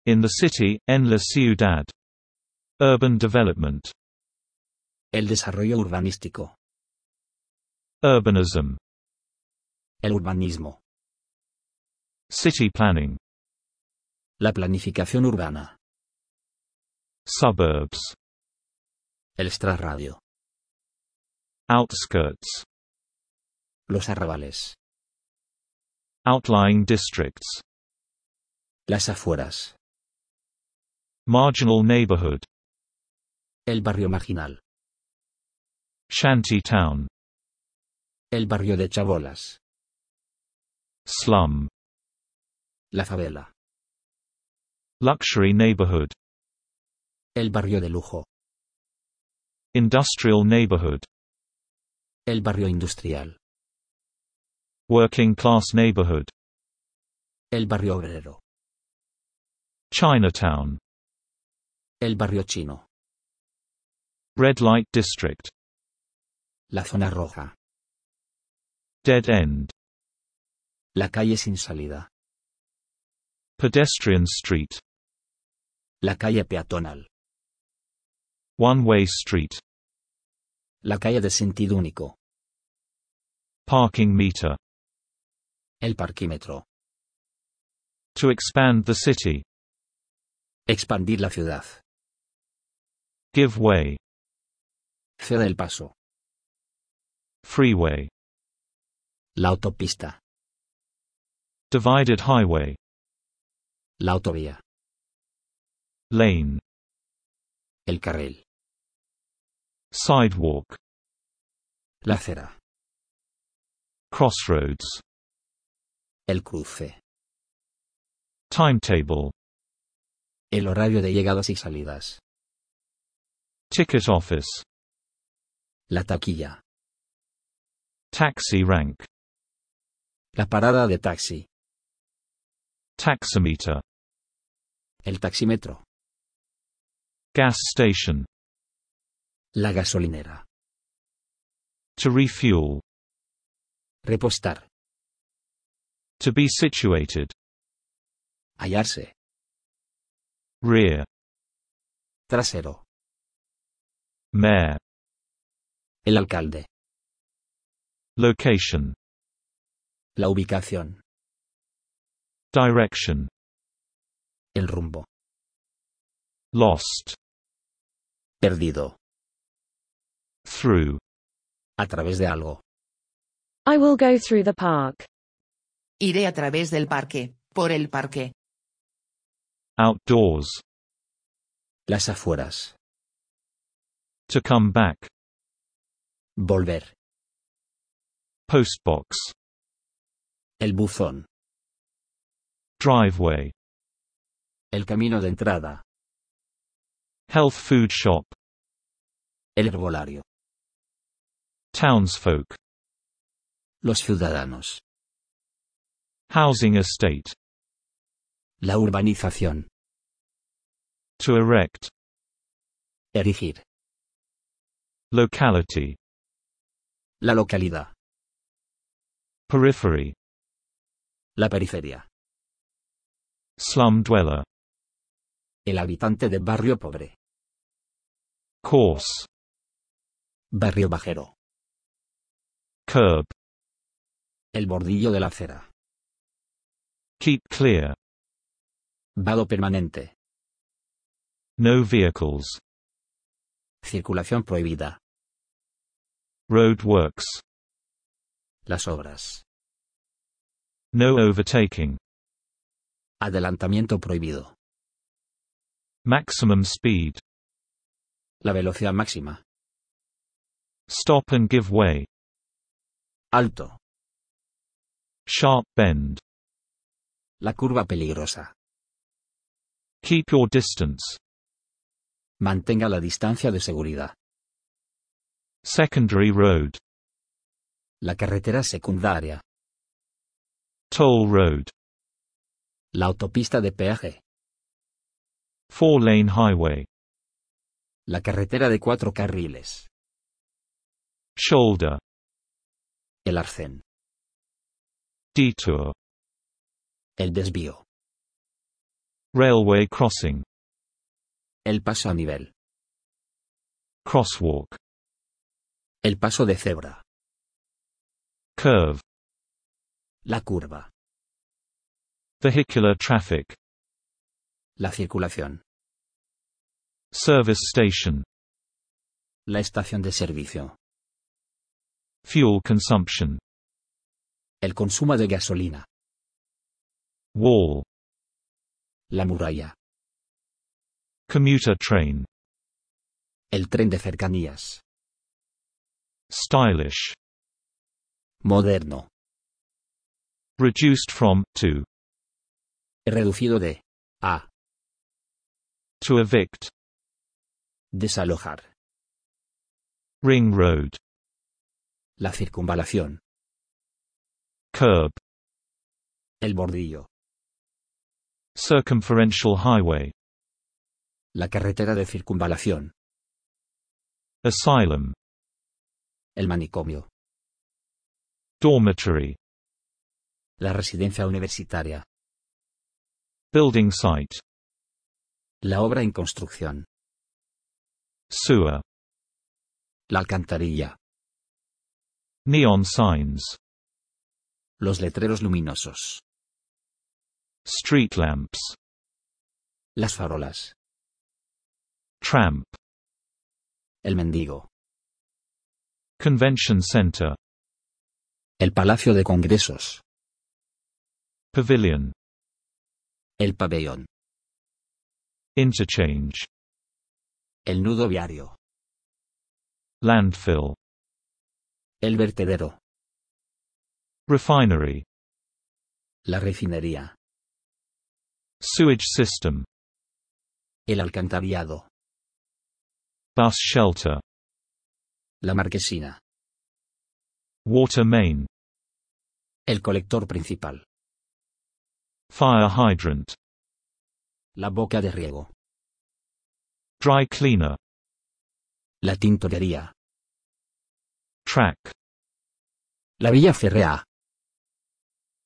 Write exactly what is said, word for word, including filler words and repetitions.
In the city, en la ciudad. Urban development. El desarrollo urbanístico. Urbanism. El urbanismo. City planning. La planificación urbana. Suburbs. El extrarradio. Outskirts. Los arrabales. Outlying districts. Las afueras. Marginal neighborhood. El barrio marginal. Shanty town. El barrio de chabolas. Slum. La favela. Luxury neighborhood. El barrio de lujo. Industrial neighborhood. El barrio industrial. Working class neighborhood. El barrio obrero. Chinatown. El barrio chino. Red light district. La zona roja. Dead end. La calle sin salida. Pedestrian street. La calle peatonal. One-way street. La calle de sentido único. Parking meter. El parquímetro. To expand the city. Expandir la ciudad. Give way. Ceda el paso. Freeway. La autopista. Divided highway. La autovía. Lane. El carril. Sidewalk. La acera. Crossroads. El cruce. Timetable. El horario de llegadas y salidas. Ticket office. La taquilla. Taxi rank. La parada de taxi. Taximeter. El taxímetro. Gas station. La gasolinera. To refuel. Repostar. To be situated. Hallarse. Rear. Trasero. Mayor. El alcalde. Location. La ubicación. Direction. El rumbo. Lost. Perdido. Through. A través de algo. I will go through the park. Iré a través del parque, por el parque. Outdoors. Las afueras. To come back. Volver. Postbox. El buzón. Driveway. El camino de entrada. Health food shop. El herbolario. Townsfolk. Los ciudadanos. Housing estate. La urbanización. To erect. Erigir. Locality. La localidad. Periphery. La periferia. Slum dweller. El habitante de barrio pobre. Course. Barrio bajero. Curb. El bordillo de la acera. Keep clear. Vado permanente. No vehicles. Circulación prohibida. Road works. Las obras. No overtaking. Adelantamiento prohibido. Maximum speed. La velocidad máxima. Stop and give way. Alto. Sharp bend. La curva peligrosa. Keep your distance. Mantenga la distancia de seguridad. Secondary road. La carretera secundaria. Toll road. La autopista de peaje. Four-lane highway. La carretera de cuatro carriles. Shoulder. El arcén. Detour. El desvío. Railway crossing. El paso a nivel. Crosswalk. El paso de cebra. Curve. La curva. Vehicular traffic. La circulación. Service station. La estación de servicio. Fuel consumption. El consumo de gasolina. Wall. La muralla. Commuter train. El tren de cercanías. Stylish. Moderno. Reduced from, to. Reducido de. A. To evict. Desalojar. Ring road. La circunvalación. Curb. El bordillo. Circumferential highway. La carretera de circunvalación. Asylum. El manicomio. Dormitory. La residencia universitaria. Building site. La obra en construcción. Sewer. La alcantarilla. Neon signs. Los letreros luminosos. Street lamps. Las farolas. Tramp. El mendigo. Convention center. El palacio de congresos. Pavilion. El pabellón. Interchange. El nudo viario. Landfill. El vertedero. Refinery. La refinería. Sewage system. El alcantarillado. Bus shelter. La marquesina. Water main. El colector principal. Fire hydrant. La boca de riego. Dry cleaner. La tintorería. Track. La vía férrea.